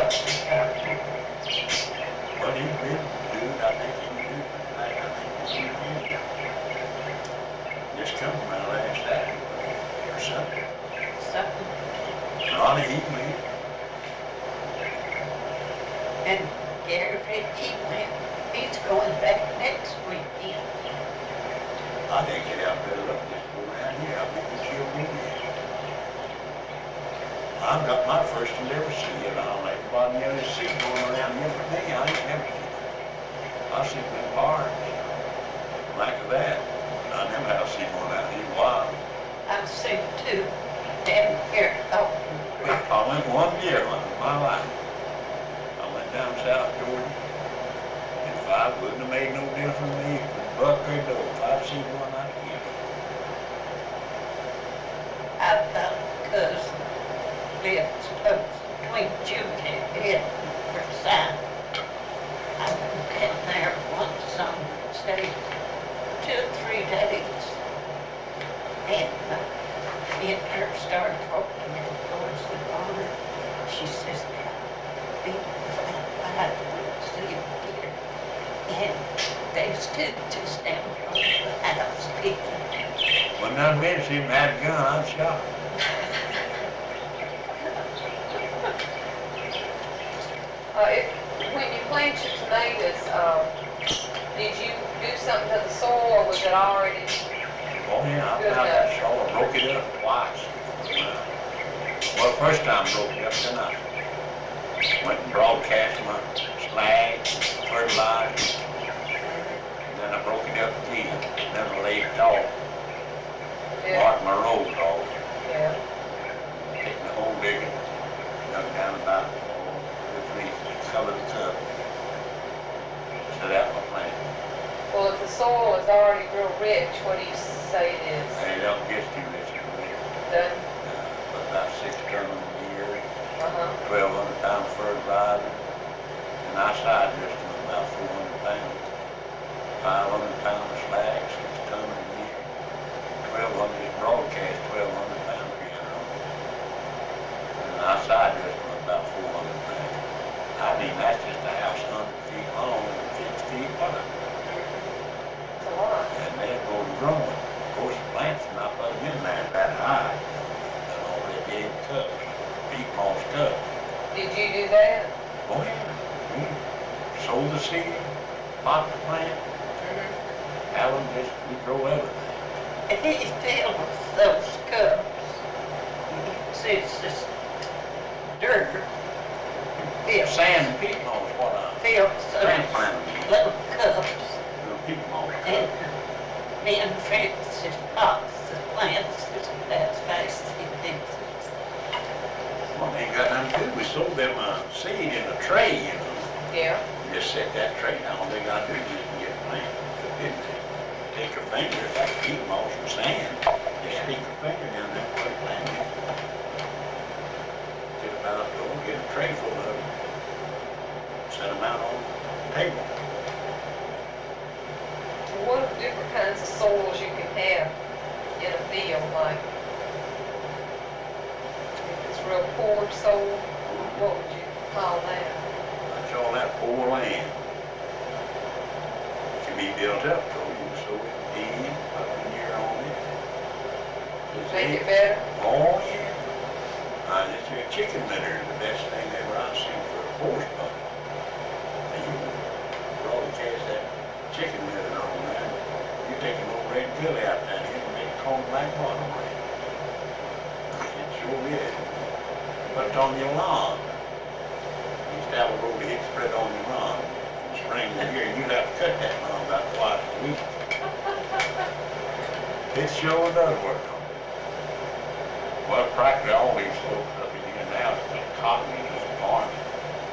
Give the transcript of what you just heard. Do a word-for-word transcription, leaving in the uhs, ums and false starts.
But he did do it, I think he did it, I think he did it. Just come around last Saturday or Sunday. Something. Ronnie, he went. And Gary, he went, he's going back next weekend. I think it out there, look, just go around here, I think it's your movie. I've got my first to never see it, I don't know, everybody else see it going around here, but me, I ain't never seen it. I see it in bars, like that, I never have seen one out here wild. I've seen two down here. Oh, I went one year in my life. I went down South Jordan, and if I wouldn't have made no difference to me, buck or doe, if I'd seen one out here. I've got a cousin lives close between Jimmy and Versailles. I went down there one summer, stayed two or three days, and uh, me and her started talking and going to the bar. She says, "Be I will see you here." And they stood just down from the house speaking. When none men see him had a gun, I'd shot him. Uh, if, when you planted your tomatoes, um, did you do something to the soil, or was it already? Oh yeah, I Good found enough. that soil, broke it up twice. Well, first time broke it up, then I went and broadcast my slag, fertilizer, and then I broke it up again, then I laid it off, Yeah. marked my rows off, Yeah. taking the whole digger, dug down about, oh, two, three, cover the cup, set out my plant. Well, if the soil is already real rich, what do you say it is? And it don't get too rich in there, Done? uh, about six ton a year, Uh-huh. twelve hundred pound fertilizer, and I side dressed them about four hundred pounds. Five hundred pound of slag, six ton a year, twelve hundred broadcast, twelve hundred pound again on it. And I side dressed them about four hundred pounds. I mean, that's just a house hundred feet long and fifty feet wide, It's a lot. and they're going growing. Of course, the plants are not putting in there that high, and all they gave cups, peat moss cups. Did you do that? Oh, yeah. We sold the seed, pot the plant, Mm-hmm. Alan just, we grow everything. And he fills those cups. It's just dirt. Fills, Sand and peat moss, what I fills those transplant them, little cups. little peat moss. And then Francis pots the plants as fast as he thinks it's. Well, they ain't got nothing to do, we sold them a seed in a tray, you know. Yeah. You just set that tray down, all they got to do is get planted. Didn't they? Take your finger, if that's peat moss and sand, just stick your finger down there where you plant it. Get about, go get a tray full of them. Set them out on the table. What are different kinds of soils you can have in a field, like? If it's real poor soil, what would you call that? That's all that poor land. It can be built up, so you can sow it, feed, put a year on it. Just Make it eggs. better? Oh, yeah. Uh, this here chicken litter is the best thing ever I've seen for a horse bucket. And you broadcast that chicken litter on there. You take an old red gully out down here and make it comb black bottom red. It sure is. Put it on your lawn. You used to have a roll of hicks spread on your lawn. In spring and here, you'd have to cut that lawn about twice a week. It sure does work on it. Well, practically all these folks up in here now, it's been cotton and just farming.